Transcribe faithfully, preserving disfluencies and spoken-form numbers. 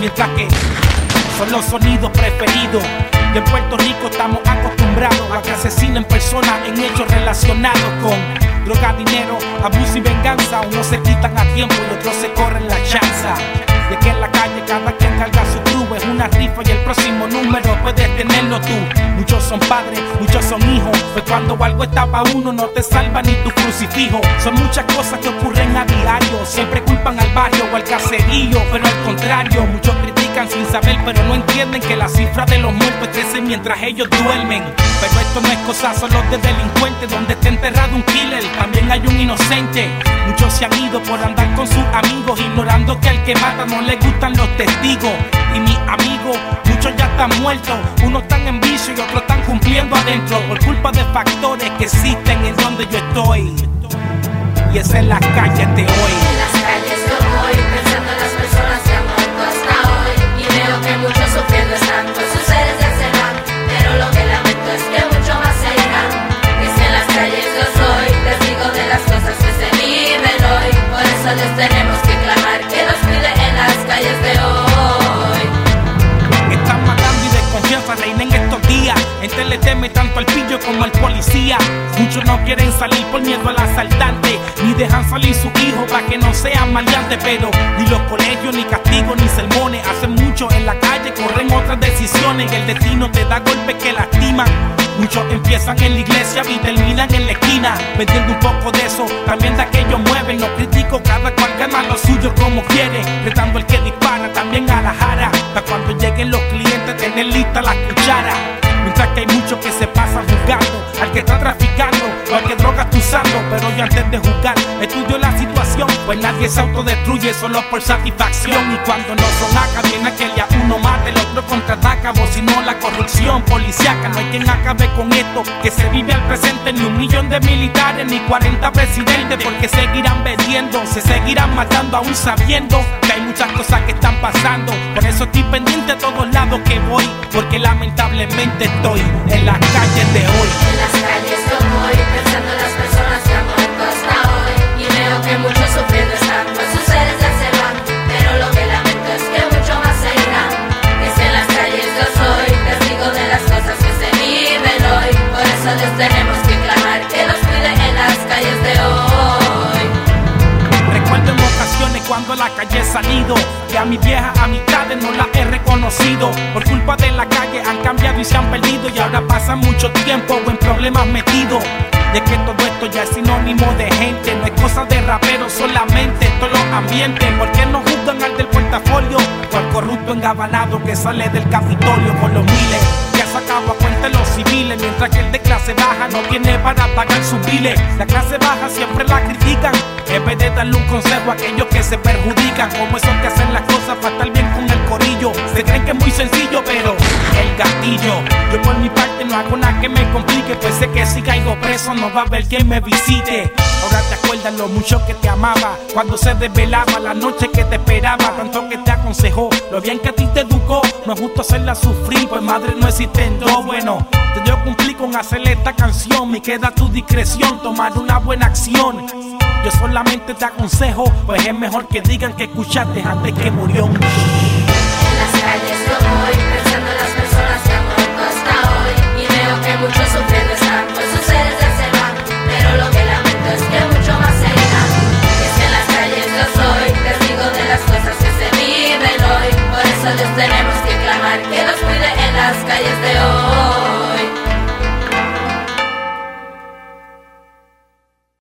mientras que son los sonidos preferidos. Y en Puerto Rico estamos acostumbrados a que asesinen personas en hechos relacionados con droga, dinero, abuso y venganza. Unos se quitan a tiempo y otros se corren la chanza. De que en la calle cada quien carga su cruz, es una rifa y el próximo número puedes tenerlo tú. Muchos son padres, muchos son hijos, pues cuando algo está pa' uno no te salva ni tu crucifijo. Son muchas cosas que ocurren a diario, siempre culpan al barrio o al caserío, pero al contrario, muchos critican sin saber, pero no entienden que la cifra de los muertos crece mientras ellos duermen. Pero esto no es cosa solo de delincuentes, donde está enterrado un killer, también hay un inocente. Muchos se han ido por andar con sus amigos, ignorando que al que mata no le gustan los testigos. Y mis amigos, muchos ya están muertos, unos están en vicio y otros están cumpliendo adentro, por culpa de factores que existen en donde yo estoy. Y es en las calles de hoy. En las calles yo voy, pensando en las personas que han muerto hasta hoy. Y veo que muchos sufriendo están, pues sus seres ya se van. Pero lo que lamento es que mucho más se irán. Es que en las calles yo soy testigo de las cosas que se viven hoy. Por eso les tenemos que clamar que nos cuide en las calles de hoy. Están matando y desconfianza reina en estos días. Gente le teme tanto al pillo como al policía. Muchos no quieren salir por miedo al asaltante, ni dejan salir sus hijos para que no sean maleantes. Pero ni los colegios, ni castigos, ni sermones hacen mucho en la calle, corren otras decisiones. El destino te da golpes que lastiman. Muchos empiezan en la iglesia y terminan en la esquina, vendiendo un poco de eso, también de aquellos mueven. No critico, cada cual gana lo suyo como quiere, retando el que dispara también a la jara, para cuando lleguen los clientes tener lista la cuchara. Mientras que hay muchos que se pasan juzgando al que está traficando o al que droga está usando. Pero yo antes de juzgar estudio la situación, pues nadie se autodestruye solo por satisfacción. Y cuando no son acá viene aquel ya uno mata, el otro contraataca, o si no la corrupción policiaca. No hay quien acabe con esto, que se vive al presente, ni un millón de militares, ni cuarenta presidentes, porque seguirán vendiendo, se seguirán matando aún sabiendo que hay muchas cosas que están pasando. Por eso estoy pendiente a todos lados que voy, porque lamentablemente estoy en las calles de hoy. En las calles yo voy, pensando en las personas que han muerto hasta hoy. Y veo que muchos sufriendo están, pues sus seres ya se van. Pero lo que lamento es que mucho más se irán. Es que en las calles yo soy testigo de las cosas que se viven hoy. Por eso les tenemos que clamar que nos cuide en las calles de hoy. Recuerdo en ocasiones cuando a la calle he salido, que a mi vieja amistades no la he reconocido. Por culpa de la calle han cambiado y se han perdido, y ahora pasan mucho tiempo en problemas metidos. De que todo esto ya es sinónimo de gente, no es cosa de raperos solamente, todos los ambientes. ¿Por qué no juzgan al del portafolio o al corrupto engabanado que sale del Capitolio con los miles? Ya sacaba a cuenta los civiles, mientras que el de clase baja no tiene para pagar sus biles. La clase baja siempre la critican, en vez de darle un consejo a aquellos que se perjudican, como esos que hacen las cosas para estar bien con el corillo. Se creen que es muy sencillo, pero el gatillo. Yo por mi parte no hago nada que me complique, pues sé que si caigo preso no va a haber quien me visite. Ahora te acuerdas lo mucho que te amaba, cuando se desvelaba la noche que te esperaba, tanto que te aconsejó, lo bien que a ti te educó. No es justo hacerla sufrir, pues madre no existen dos. Bueno, yo cumplí con hacerle esta canción, me queda a tu discreción tomar una buena acción. Yo solamente te aconsejo, pues es mejor que digan que escuchaste antes que murió. En las calles yo voy, pensando en las personas